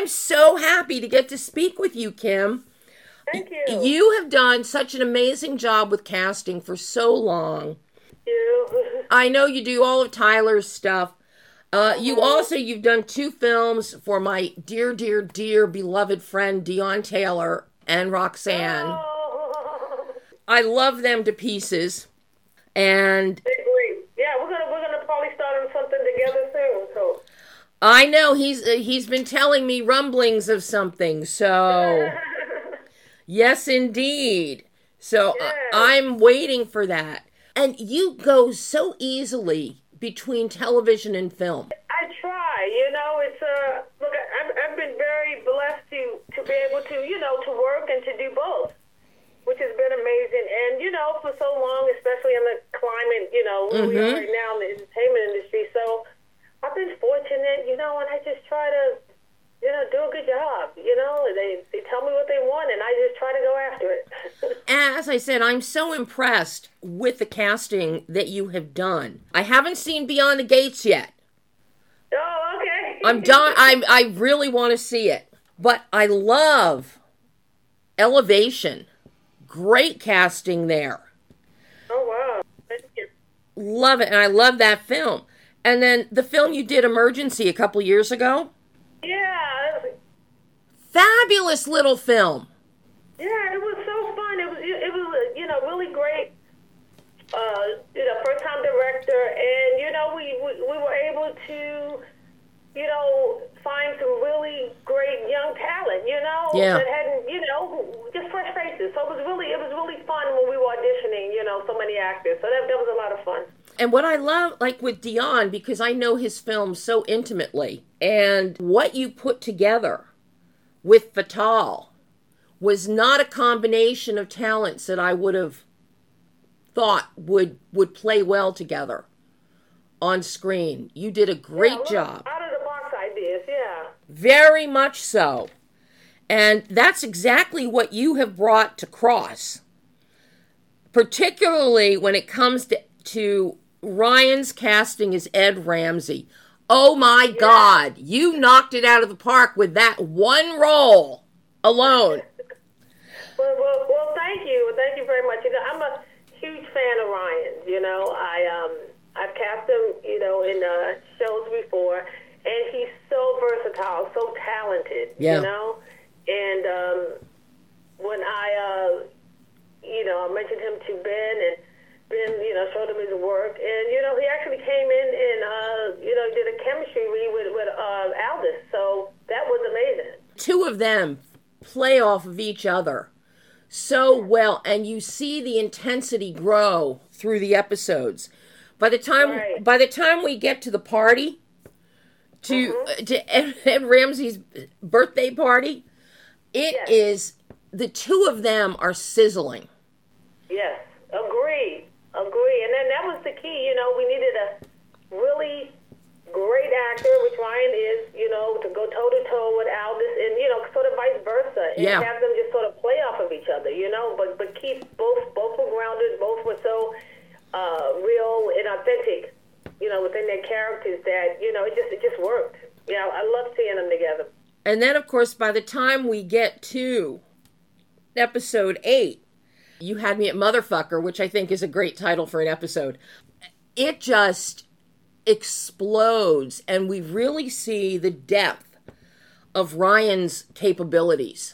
I'm so happy to get to speak with you, Kim. Thank you. You have done such an amazing job with casting for so long. You. I know you do all of Tyler's stuff. You've done 2 films for my dear, dear, dear beloved friend Dion Taylor and Roxanne. Oh. I love them to pieces. And yeah, we're gonna probably start on something together soon. So I know he's been telling me rumblings of something. So yes, indeed. So yes. I'm waiting for that. And you go so easily between television and film. I try, it's look, I've been very blessed to be able to, to work and to do both, which has been amazing. And, for so long, especially in the climate, where we are right now in the entertainment industry. So I've been fortunate, and I just try to, do a good job. They tell me what they want, and I just try to go after it. As I said, I'm so impressed with the casting that you have done. I haven't seen Beyond the Gates yet. Oh, okay. I'm done. I really want to see it. But I love Elevation. Great casting there. Oh, wow. Thank you. Love it. And I love that film. And then the film you did, Emergency, a couple years ago. Yeah. Fabulous little film. Yeah, it was so fun. It was really great. First time director, and we were able to find some really great young talent. Yeah. That hadn't just fresh faces. So it was really fun when we were auditioning. So many actors. So that was a lot of fun. And what I love, like with Dion, because I know his films so intimately, and what you put together with Fatal was not a combination of talents that I would have thought would play well together on screen. You did a great job. Out of the box ideas, yeah. Very much so. And that's exactly what you have brought to Cross. Particularly when it comes to Ryan's casting as Ed Ramsey. Oh my God, you knocked it out of the park with that one role alone. Well, thank you. Thank you very much. I'm a huge fan of Ryan's. I've cast him, in shows before, and he's so versatile, so talented, Yeah. And when I mentioned him to Ben, and Ben, showed him his work, and, he actually came in and, did a chemistry read with Aldous, so that was amazing. 2 of them play off of each other so well, and you see the intensity grow through the episodes. By the time we get to the party, to Ed Ramsey's birthday party, it is, the 2 of them are sizzling. Yes, agree. And then that was the key, we needed a really great actor, which Ryan is, to go toe-to-toe with Aldous, and, sort of vice versa, and have them just sort of play off of each other, but keep both were grounded, both were so real and authentic, within their characters that, it just worked. I love seeing them together. And then, of course, by the time we get to episode 8, You Had Me at Motherfucker, which I think is a great title for an episode. It just explodes, and we really see the depth of Ryan's capabilities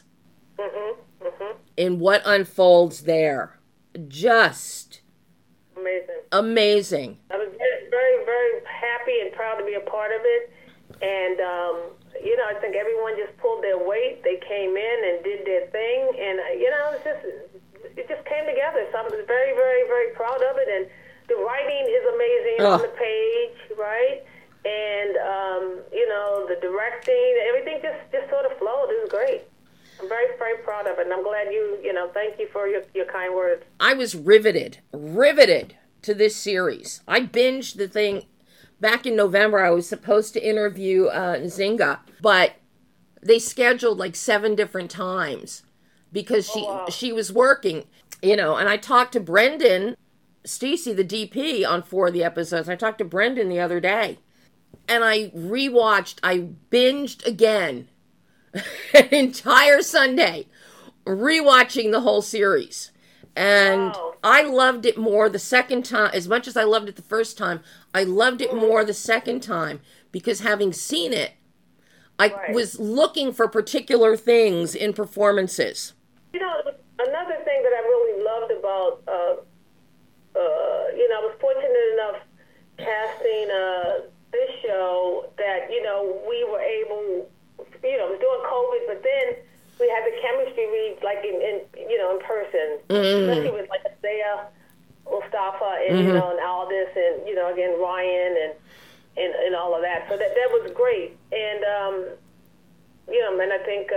in what unfolds there. Just amazing. I was very, very happy and proud to be a part of it. And, I think everyone just pulled their weight. They came in and did their thing. And, it just came together. So I was very, very, very proud of it. And the writing is amazing on the page, right? And, the directing, everything just sort of flowed. It was great. I'm very, very proud of it. And I'm glad thank you for your kind words. I was riveted to this series. I binged the thing. Back in November, I was supposed to interview Nzinga, but they scheduled like 7 different times because she was working, and I talked to Brendan Stacey, the DP, on 4 of the episodes. I talked to Brendan the other day, and I binged again an entire Sunday rewatching the whole series. And I loved it more the second time. As much as I loved it the first time, I loved it more the second time because having seen it, I was looking for particular things in performances. You know, another thing that I really loved about, I was fortunate enough casting this show that, we were able, it was during COVID, but then we had the chemistry read like in person, especially with like Isaiah, Mustafa, and and Aldis, and again Ryan and all of that. So that was great, and and I think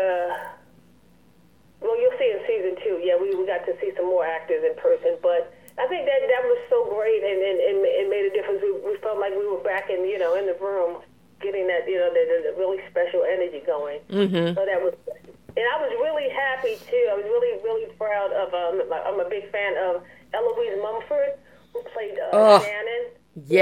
you'll see in season 2. Yeah, we got to see some more actors in person, but I think that was so great and made a difference. We felt like we were back in in the room, getting that the really special energy going. So that was. And I was really happy, too. I was really, really proud of, I'm a big fan of Eloise Mumford, who played Shannon.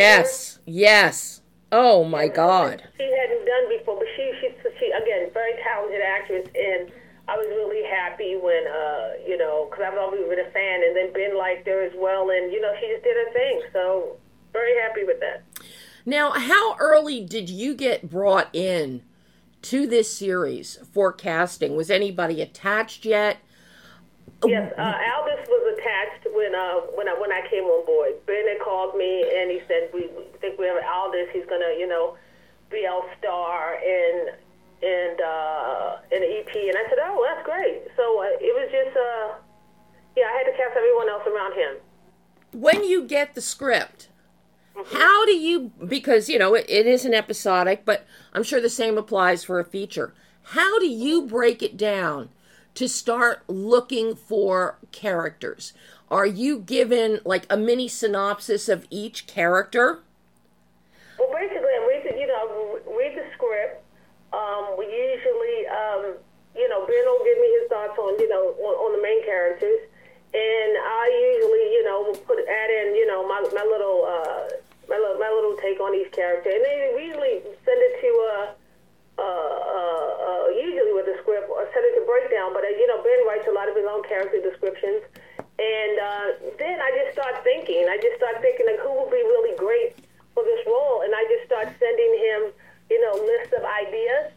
Yes. Oh, my God. She hadn't done before, but she again, very talented actress. And I was really happy when, because I've always been a fan. And then Ben liked her as well. And, she just did her thing. So very happy with that. Now, how early did you get brought in to this series for casting? Was anybody attached yet? Yes, Aldis was attached when I came on board. Ben had called me and he said, "We think we have Aldis. He's gonna, be our star in the EP." And I said, "Oh, that's great." So it was just, I had to cast everyone else around him. When you get the script, how do you, because, it isn't episodic, but I'm sure the same applies for a feature. How do you break it down to start looking for characters? Are you given like a mini synopsis of each character? Well, basically, I read the script. We usually, Ben will give me his thoughts on the main characters. And I usually, will add in, my little take on each character, and then we usually send it to usually with the script or send it to breakdown. But Ben writes a lot of his own character descriptions, and then I just start thinking. Like who would be really great for this role, and I just start sending him lists of ideas.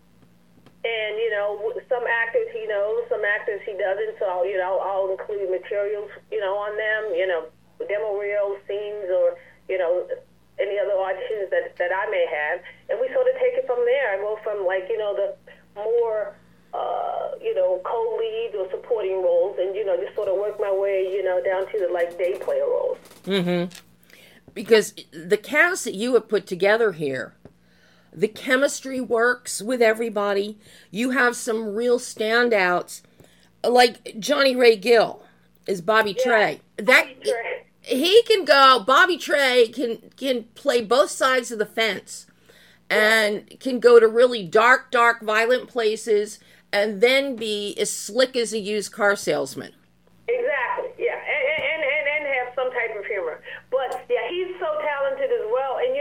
And some actors he knows, some actors he doesn't. So I'll include materials on them, demo reels, scenes, or any other auditions that I may have, and we sort of take it from there. I go from the more co-lead or supporting roles, and just sort of work my way down to the day player roles. Because the cast that you have put together here, the chemistry works with everybody. You have some real standouts, like Johnny Ray Gill is Bobby Trey. Bobby Trey. He can go. Bobby Trey can play both sides of the fence, and can go to really dark, violent places, and then be as slick as a used car salesman. Exactly. Yeah, and have some type of humor. But yeah, he's so talented as well. And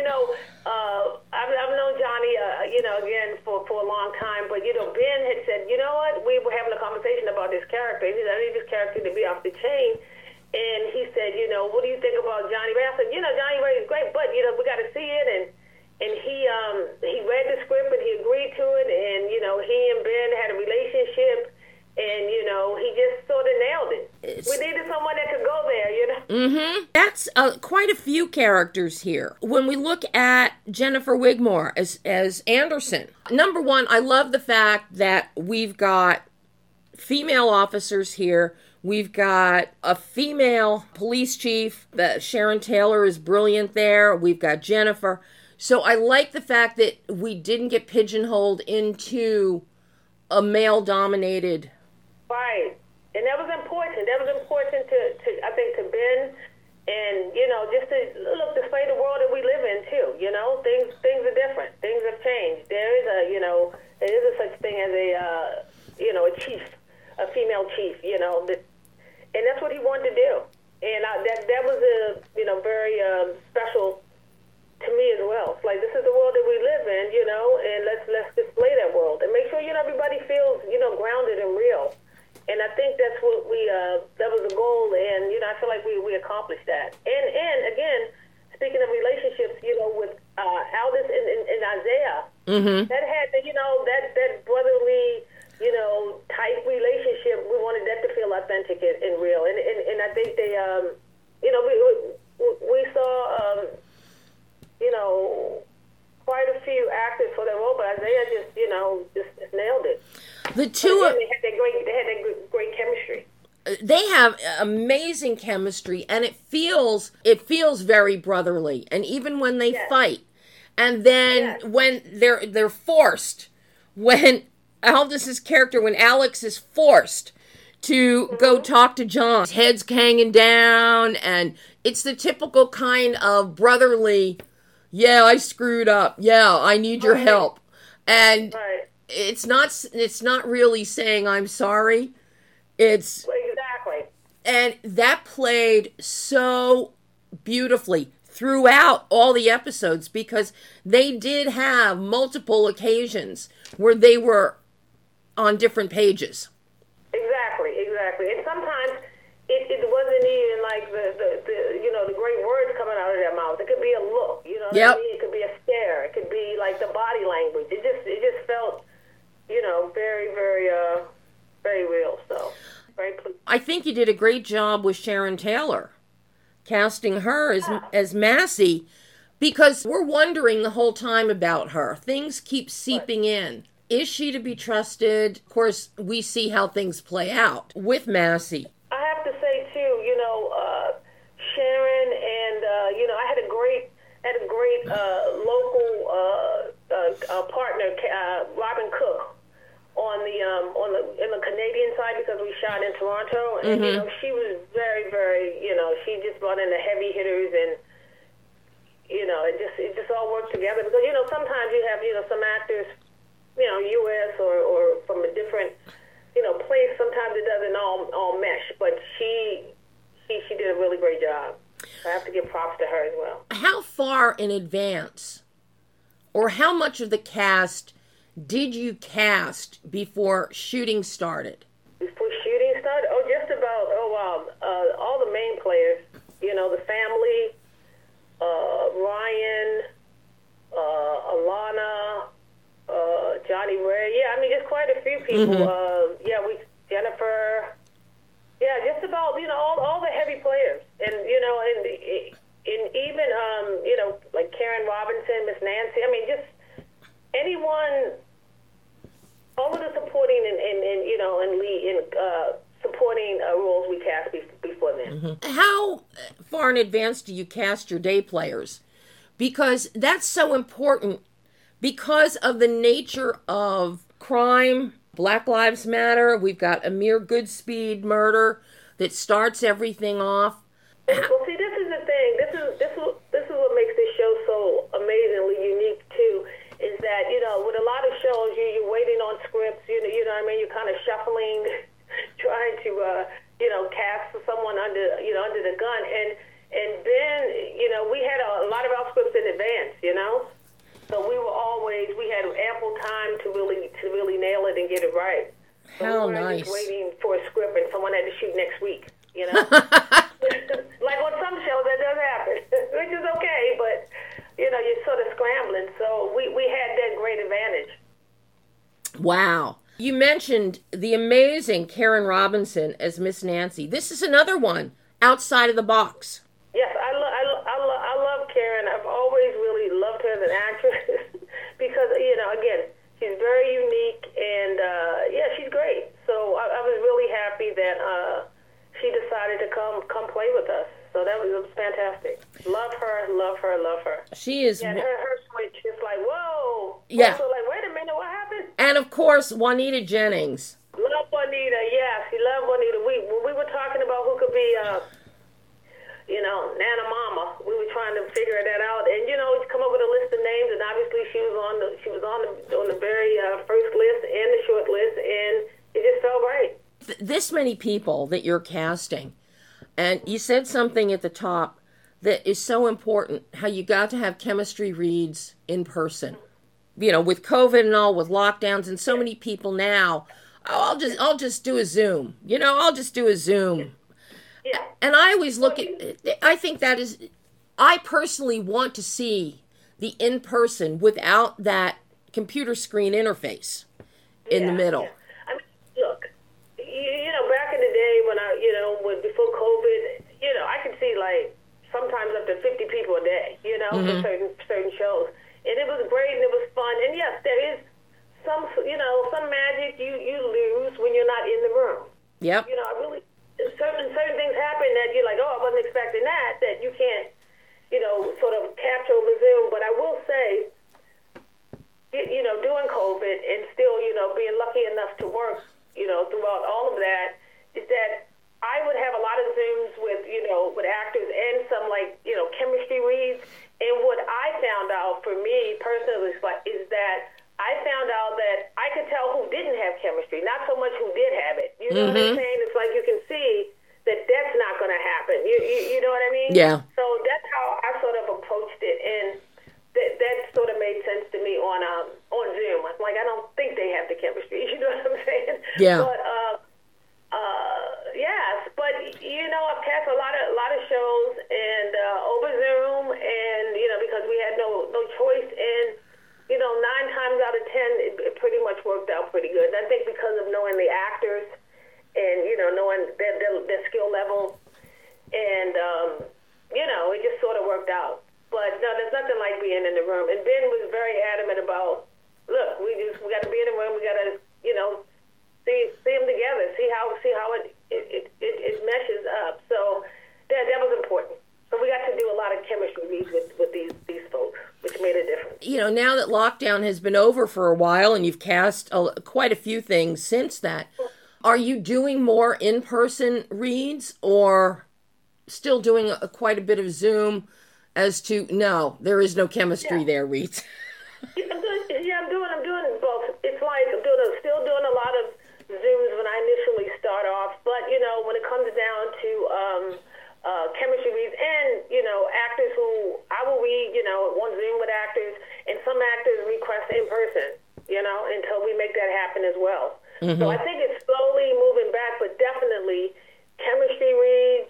I've known Johnny, again for a long time. But Ben had said, you know what? We were having a conversation about this character. He said, I need this character to be off the chain. And he said, what do you think about Johnny Ray? I said, Johnny Ray is great, but, we got to see it. And he read the script and he agreed to it. And, he and Ben had a relationship. And, he just sort of nailed it. We needed someone that could go there, That's quite a few characters here. When we look at Jennifer Wigmore as Anderson, number one, I love the fact that we've got female officers here. We've got a female police chief. Sharon Taylor is brilliant there. We've got Jennifer. So I like the fact that we didn't get pigeonholed into a male-dominated. Right. And that was important. That was important to I think, to Ben, and just to display the world that we live in too. Things are different. Things have changed. There is there is a such thing as a chief, a female chief. And that's what he wanted to do. And that was a very special to me as well. It's like, this is the world that we live in, and let's display that world and make sure everybody accomplish that. And again, speaking of relationships, with Aldous and Isaiah, that had that brotherly, type relationship. We wanted that to feel authentic and real. And I think they, we saw, quite a few actors for their role, but Isaiah just nailed it. The two of they had that great chemistry. They have amazing chemistry, and it feels very brotherly. And even when they fight, and then when they're forced, when Aldis's character, when Alex is forced to go talk to John, his head's hanging down, and it's the typical kind of brotherly, yeah, I screwed up, yeah, I need your help, and it's not really saying I'm sorry. It's exactly, and that played so beautifully throughout all the episodes, because they did have multiple occasions where they were on different pages. Exactly, and sometimes it wasn't even like the great words coming out of their mouths. It could be a look, what I mean? It could be a stare. It could be like the body language. It just felt, very, very, very real. So, very pleased. I think you did a great job with Sharon Taylor, casting her as Massey, because we're wondering the whole time about her. Things keep seeping in. Is she to be trusted? Of course, we see how things play out with Massey. I have to say, too, Sharon and, I had a great local partner, Robin Cook, in the Canadian side, because we shot in Toronto, and she was very, very, she just brought in the heavy hitters, and it just all worked together, because sometimes you have some actors, U.S. or from a different place. Sometimes it doesn't all mesh, but she did a really great job. I have to give props to her as well. How far in advance, or how much of the cast did you cast before shooting started? Before shooting started? Oh, just about, all the main players. The family, Ryan, Alana, Johnny Ray. Yeah, I mean, just quite a few people. Jennifer. Yeah, just about, all the heavy players. And, and even, like Karen Robinson, Miss Nancy. I mean, just anyone, all of the supporting and lead supporting roles we cast before then. How far in advance do you cast your day players? Because that's so important, because of the nature of crime. Black Lives Matter. We've got Amir Goodspeed murder that starts everything off. Well, see, this is the thing. This is what makes this show so amazingly unique too. Is that with a lot of shows, you're waiting on scripts. You know what I mean. You're kind of shuffling, trying to cast someone under the gun, and then we had a lot of our scripts in advance. So we had ample time to really nail it and get it right. So How we weren't nice. just waiting for a script and someone had to shoot next week, Like on some shows that does happen, which is okay, but, you're sort of scrambling. So we had that great advantage. Wow. You mentioned the amazing Karen Robinson as Miss Nancy. This is another one outside of the box. Yes, I love Karen. I've always really loved her as an actress because, again, she's very unique and, she's great. So I was really happy that she decided to come play with us. So it was fantastic. Love her. She is... And her switch is like, whoa. Yeah. Also like, wait a minute, what happened? And, of course, Juanita Jennings. Love Juanita, yes. She loved Juanita. We were talking about who could be... Nana Mama. We were trying to figure that out, and come up with a list of names. And obviously, she was on the very first list and the short list, and it just felt right. This many people that you're casting, and you said something at the top that is so important: how you got to have chemistry reads in person. With COVID and all, with lockdowns, and so many people now. Oh, I'll just do a Zoom. I'll just do a Zoom. Yeah. And I always look at, I think that is, I personally want to see the in-person without that computer screen interface in the middle. Yeah. I mean, look, you know, back in the day when before COVID, you know, I could see like sometimes up to 50 people a day, you know, for certain shows. And it was great and it was fun. And yes, there is some magic you lose when you're not in the room. Yep. You know, certain things happen that you're like, oh, I wasn't expecting that you can't, you know, sort of capture over Zoom. But I will say, you know, doing COVID and still, you know, being lucky enough to work, you know, throughout all of that, is that I would have a lot of Zooms with actors and some, like, you know, chemistry reads. And what I found out for me personally is that I found out that I could tell who didn't have chemistry, not so much who did have it. You know what I'm saying? It's like you can see that that's not going to happen. You know what I mean? Yeah. So that's how I sort of approached it, and that sort of made sense to me on Zoom. I'm like, I don't think they have the chemistry. You know what I'm saying? Yeah. But yes, but you know, I've cast a lot of shows and over Zoom, and you know, because we had no choice, and you know, 9 times out of 10, it pretty much worked out pretty good. And I think because of knowing the actors and you know, knowing their skill level, and you know, it just sort of worked out. But no, there's nothing like being in the room. And Ben was very adamant about, look, we got to be in the room. We got to, you know, see them together, see how it meshes up. So that was important. So we got to do a lot of chemistry reads with these folks, which made a difference. You know, now that lockdown has been over for a while and you've cast quite a few things since that, are you doing more in-person reads or still doing quite a bit of Zoom as to, no, there is no chemistry there reads? I'm doing both. It's like I'm still doing a lot of Zooms when I initially start off, but you know, when it comes down to chemistry reads and you know, actors who I will read, you know, one Zoom with actors, and some actors request in person, you know, until we make that happen as well. So I think it's slowly moving back, but definitely chemistry reads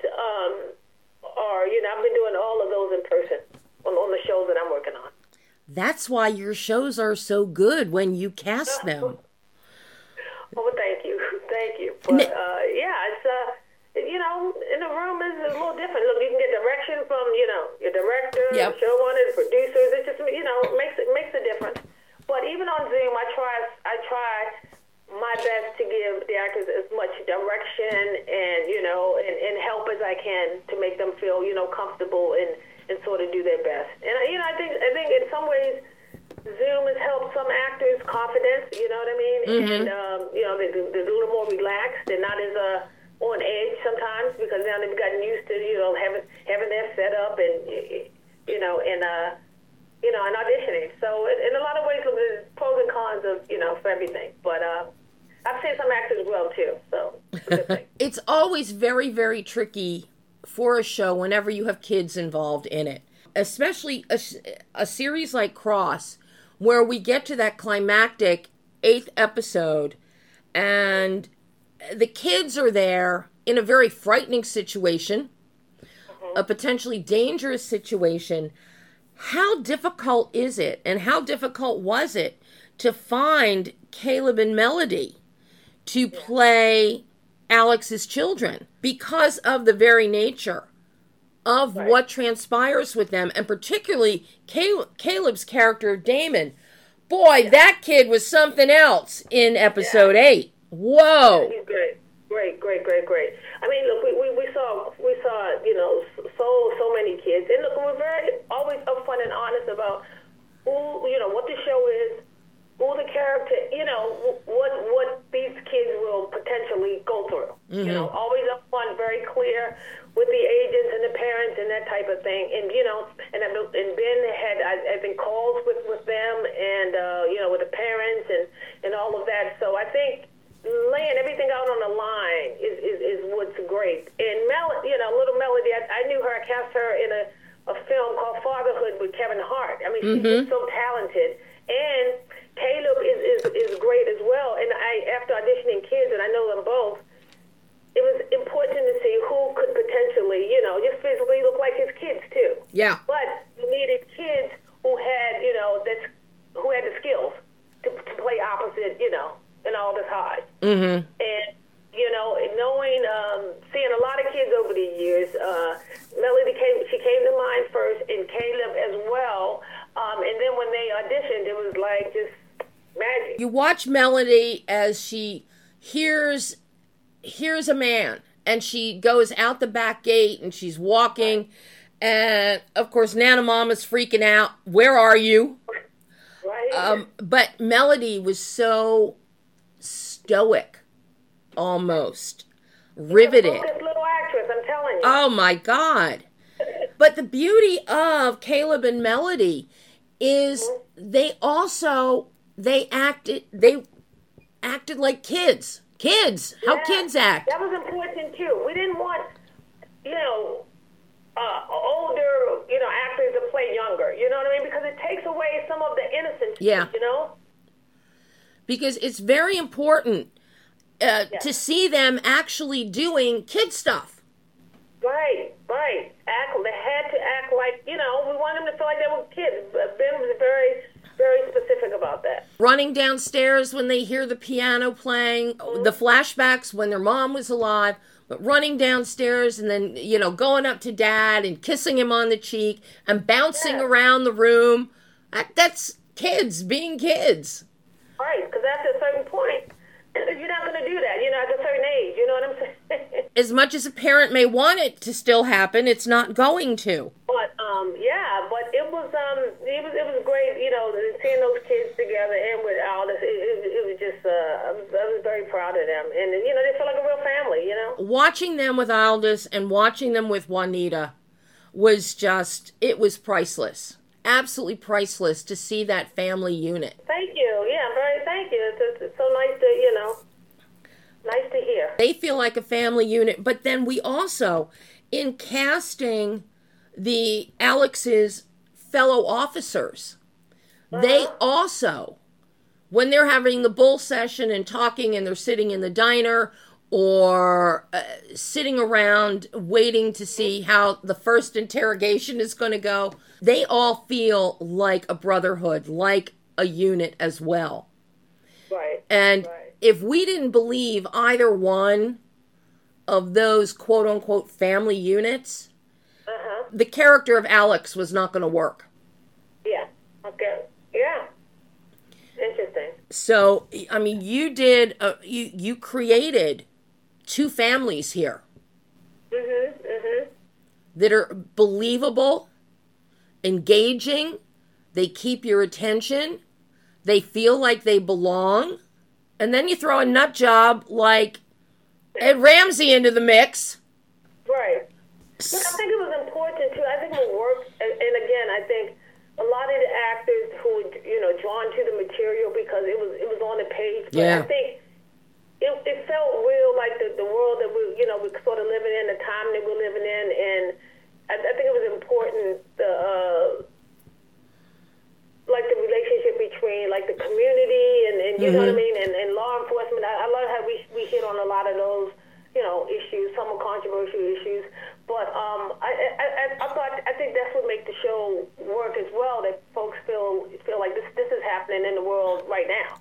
are, you know, I've been doing all of those in person on the shows that I'm working on. That's why your shows are so good when you cast them. Well, thank you. But it's you know, in the room is a little different. Look, you can get direction from, you know, your director, the showrunner, the producers. It just, you know, makes a difference. But even on Zoom, I try my best to give the actors as much direction and, you know, and help as I can to make them feel, you know, comfortable and sort of do their best. And you know, I think in some ways Zoom has helped some actors' confidence. You know what I mean? And you know, they're a little more relaxed. They're not as on edge sometimes because now they've gotten used to, you know, having their setup and you know, and auditioning. So in a lot of ways, there's pros and cons of, you know, for everything. But I've seen some actors well too, so it's a good thing. It's always very, very tricky for a show whenever you have kids involved in it, especially a series like Cross, where we get to that climactic 8th episode and the kids are there in a very frightening situation, a potentially dangerous situation. How difficult is it, and how difficult was it to find Caleb and Melody to play Alex's children because of the very nature of what transpires with them, and particularly Caleb's character, Damon? Boy, that kid was something else in episode 8. Whoa! He's great. I mean, look, we saw, you know, so many kids, and look, we're very always upfront and honest about who, you know, what the show is, who the character, you know, what these kids will potentially go through. You know, always upfront, very clear with the agents and the parents and that type of thing. And you know, and Ben had I think calls with them and you know, with the parents and all of that. So I think laying everything out on the line is what's great. And you know, little Melody, I knew her. I cast her in a film called Fatherhood with Kevin Hart. I mean, she's so talented. And Caleb is great as well. And after auditioning kids, and I know them both, it was important to see who could potentially Yeah. But you needed kids who had, who had the skills to play opposite, in Aldous Hodge. Mm-hmm. And, knowing, seeing a lot of kids over the years, Melody came to mind first, and Caleb as well. And then when they auditioned, it was like just magic. You watch Melody as she hears a man, and she goes out the back gate, and she's walking, and of course Nana Mama's freaking out. Where are you? Right. But Melody was so stoic, almost riveted. This little actress, I'm telling you. Oh my God! But the beauty of Caleb and Melody is they acted like kids. How kids act. That was important too. We didn't want, older, actors to play younger. You know what I mean? Because it takes away some of the innocence. Yeah. Because it's very important to see them actually doing kid stuff. Right. They had to act like, we want them to feel like they were kids. Ben was very, very specific about that. Running downstairs when they hear the piano playing, the flashbacks when their mom was alive, but running downstairs and then, going up to Dad and kissing him on the cheek and bouncing around the room. That's kids being kids. Right, because after a certain point, you're not going to do that, at a certain age, you know what I'm saying? As much as a parent may want it to still happen, it's not going to. But, but it was great, seeing those kids together and with Aldous, it was just, I was very proud of them. And, they feel like a real family, Watching them with Aldous and watching them with Juanita was just, it was priceless. Absolutely priceless to see that family unit. Thank you. Yeah, thank you. It's so nice to, nice to hear. They feel like a family unit, but then we also, in casting the Alex's fellow officers, they also, when they're having the bull session and talking and they're sitting in the diner or sitting around waiting to see how the first interrogation is going to go, they all feel like a brotherhood, like a unit as well. Right. And if we didn't believe either one of those quote-unquote family units, the character of Alex was not going to work. Yeah. Okay. Yeah. Interesting. So, I mean, you did, you created two families here that are believable, engaging, they keep your attention, they feel like they belong, and then you throw a nut job like Ed Ramsey into the mix. Right. But I think it was important too. I think it worked, and again, I think a lot of the actors who were, drawn to the material because it was on the page. But I think it felt real, like the world that we're sort of living in, the time that we're living in, and I think it was important, like the relationship between like the community and you know what I mean, and law enforcement. I love how we hit on a lot of those, issues, some are controversial issues. But I think that's what makes the show work as well. That folks feel like this is happening in the world right now,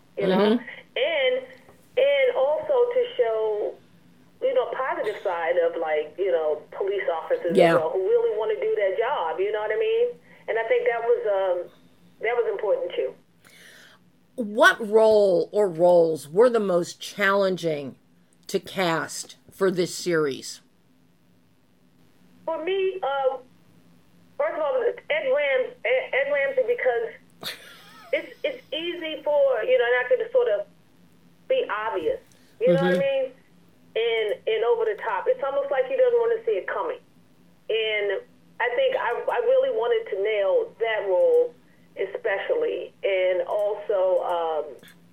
and also to show, positive side of like police officers as well, who really want to do their job. You know what I mean? And I think that was important too. What role or roles were the most challenging to cast for this series? For me, first of all, Ed Ramsey, because it's easy for an actor to sort of be obvious. You know what I mean? And over the top. It's almost like he doesn't want to see it coming. And I think I really wanted to nail that role, especially, and also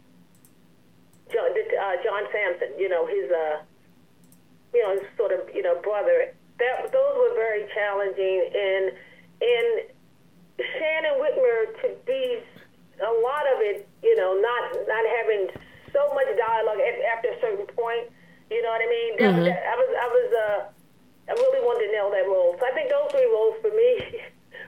John Sampson. His sort of brother. Those were very challenging, and Shannon Whitmer to be a lot of it, not having so much dialogue after a certain point. You know what I mean? I really wanted to nail that role. So I think those three roles for me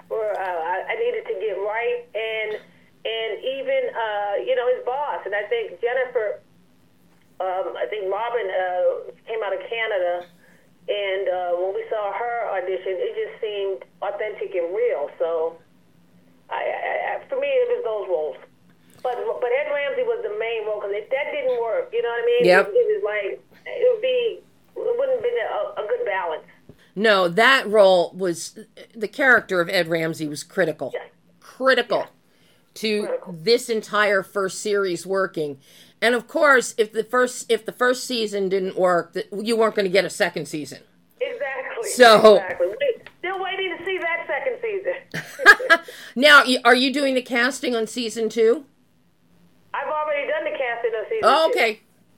television, it just seemed authentic and real. So, for me, it was those roles. But Ed Ramsey was the main role because if that didn't work, you know what I mean? Yep. It was like it wouldn't have been a good balance. No, that role was, the character of Ed Ramsey was critical. Yes. Critical to this entire first series working. And of course, if the first season didn't work, you weren't going to get a second season. Exactly. So, exactly. Still waiting to see that second season. now, are you doing the casting on season 2? I've already done the casting on season 2. Oh, okay.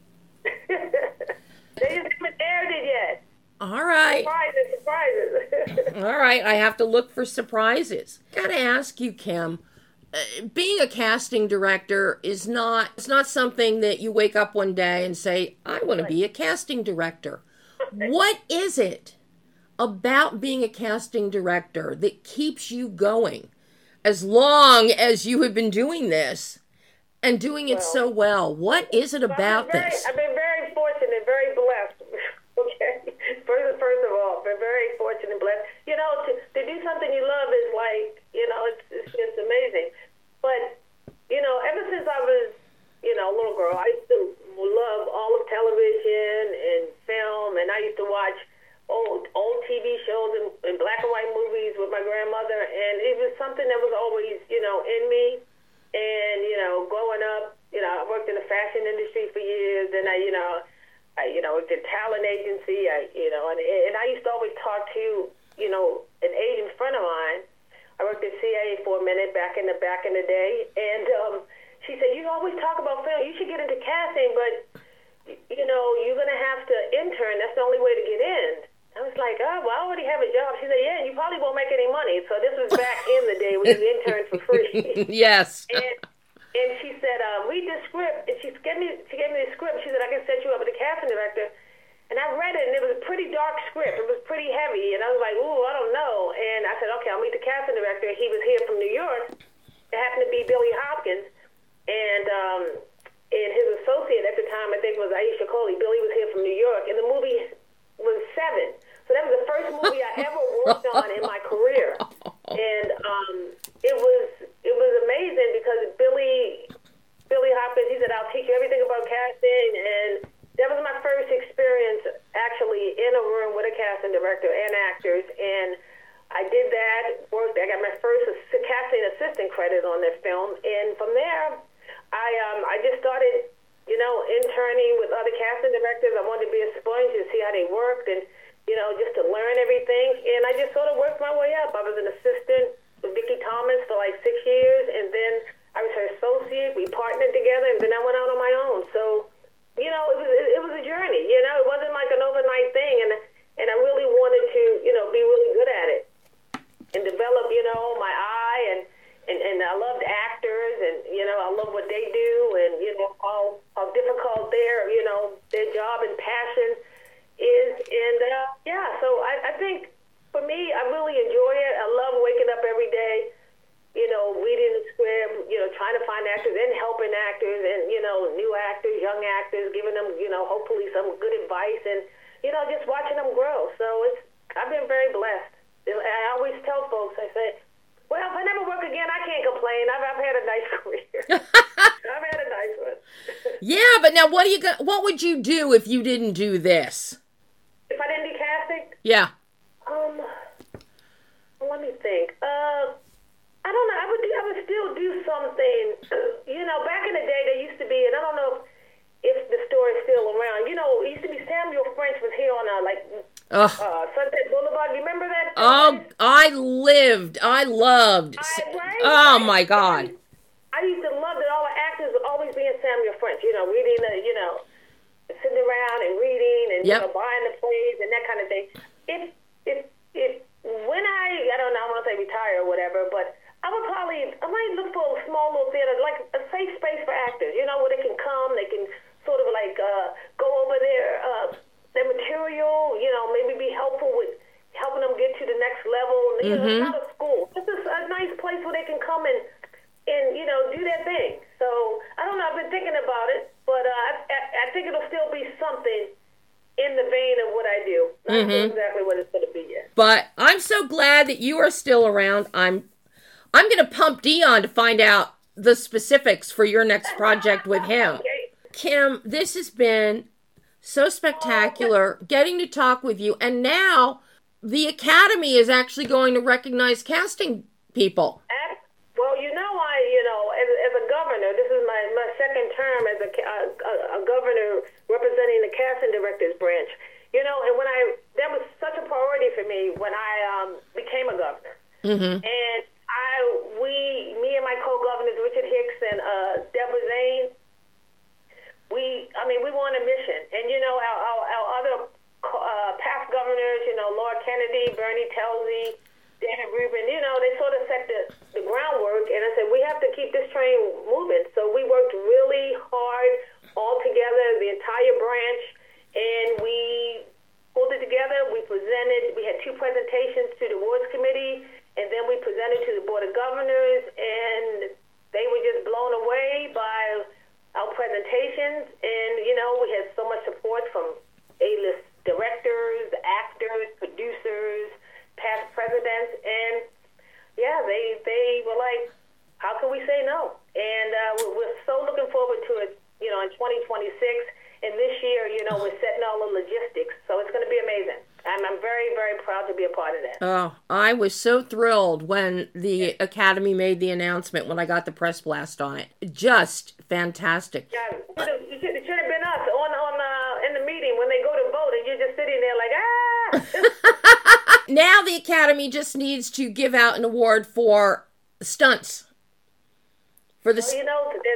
They just haven't aired it yet. All right. Surprises. All right. I have to look for surprises. Gotta ask you, Kim. Being a casting director is not something that you wake up one day and say, I want to be a casting director. What is it about being a casting director that keeps you going as long as you have been doing this and doing it so well? What is it about this? I've been very fortunate, very blessed. Okay, first of all, been very fortunate and blessed. You know, to do something you love is like, you know, it's just amazing. But, you know, ever since I was, you know, a little girl, I used to love all of television and film, and I used to watch old TV shows and black and white movies with my grandmother, and it was something that was always, you know, in me. And, you know, growing up, you know, I worked in the fashion industry for years, and I worked at a talent agency, and I used to always talk to, you know, an Asian friend of mine. I worked at CIA for a minute back in the day, and she said, you always talk about film. You should get into casting, but, you know, you're going to have to intern. That's the only way to get in. I was like, oh, well, I already have a job. She said, yeah, you probably won't make any money. So this was back in the day when you interned for free. Yes. And she said, read the script. And she gave me the script. She said, I can set you up with a casting director. And I read it, and it was a pretty dark script. It was pretty heavy. And I was like, ooh, I don't know. And I said, okay, I'll meet the casting director. He was here from New York. It happened to be Billy Hopkins. And his associate at the time, I think, was Aisha Coley. Billy was here from New York. And the movie was Seven. So that was the first movie I ever worked on in my career. And it was amazing because Billy Hopkins, he said, I'll teach you everything about casting. And that was my first experience actually in a room with a casting director and actors. And I did that, worked. I got my first casting assistant credit on this film. And from there, I just started, you know, interning with other casting directors. I wanted to be a sponge and see how they worked and, you know, just to learn everything. And I just sort of worked my way up. I was an assistant with Vicki Thomas for like 6 years, and then I was her associate. We partnered together, and then I went out on my own. So, you know, it was a journey. You know, it wasn't like an overnight thing, and I really wanted to, you know, be really good at it and develop, you know, my eye, and I loved actors, and, you know, I love what they do, and, you know, how difficult their job and passion is. And, so I think for me, I really enjoy it. I love waking up every day, you know, reading the script, you know, trying to find actors and helping actors and, you know, new actors, young actors, giving them, you know, hopefully some good advice and, you know, just watching them grow. So I've been very blessed. I always tell folks, I say, well, if I never work again, I can't complain. I've had a nice career. I've had a nice one. Yeah, but now what would you do if you didn't do this? If I didn't do casting? Yeah. Let me think. I don't know. I would still do something. You know, back in the day, there used to be, and I don't know if the store is still around. You know, it used to be Samuel French was here on Sunset Boulevard. You remember that? Oh, I loved. Right? Oh my God. I used to love that all the actors would always be in Samuel French. You know, reading sitting around and reading and you know, buying the plays and that kind of thing. When I don't know, I want to say retire or whatever, but I might look for a small little theater, like a safe space for actors, you know, where they can come, they can sort of like go over their material, you know, maybe be helpful with helping them get to the next level. You know, it's not a school. It's just a nice place where they can come and you know, do their thing. So I don't know. I've been thinking about it, but I think it'll still be something in the vein of what I do. Not sure exactly what it's going to be yet. But I'm so glad that you are still around. I'm going to pump Dion to find out the specifics for your next project with him. Okay. Kim, this has been so spectacular getting to talk with you. And now the Academy is actually going to recognize casting people. Well, as a governor, this is my second term as a governor representing the casting directors branch. And that was such a priority for me when I became a governor. Mm-hmm. And me and my co-governors, Richard Hicks and Deborah Zane, we were on a mission. And, our other past governors, Laura Kennedy, Bernie Telsey, David Rubin, they sort of set the groundwork. And I said, we have to keep this train moving. So we worked really hard all together, the entire branch, and we pulled it together. We had 2 presentations to the awards committee, and then we presented to the Board of Governors, and they were just blown away by our presentations. And, we had so much support from A-list directors, actors, producers, past presidents, and, they were like, how can we say no? And we're so looking forward to it, in 2026. And this year, we're setting all the logistics, so it's going to be amazing. And I'm very, very proud to be a part of that. Oh, I was so thrilled when the Academy made the announcement when I got the press blast on it. Just fantastic. Yeah, it should have been us in the meeting when they go to vote, and you're just sitting there like, ah! Now the Academy just needs to give out an award for stunts. For the things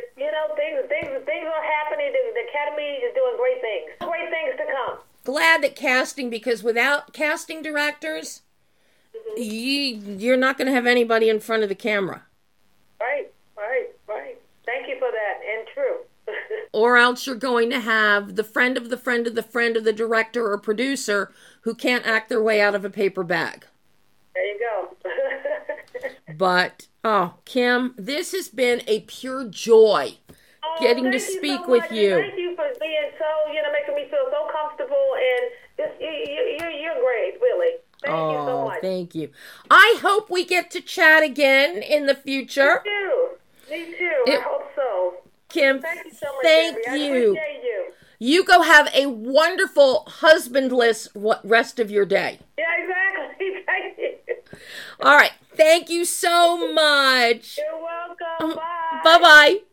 are happening. The Academy is doing great things. Great things to come. Glad that casting, because without casting directors, you're not going to have anybody in front of the camera. Right. Thank you for that, and true. Or else you're going to have the friend of the friend of the friend of the director or producer who can't act their way out of a paper bag. There you go. But, Kim, this has been a pure joy getting to speak with you. Thank you for being so, making me feel so comfortable, and you're great, really. Thank you so much. Thank you. I hope we get to chat again in the future. Me too. I hope so. Kim, thank you so much, thank Debbie. you. I appreciate you. You go have a wonderful husbandless rest of your day. Yeah, exactly. Thank you. All right. Thank you so much. You're welcome. Bye. Bye-bye.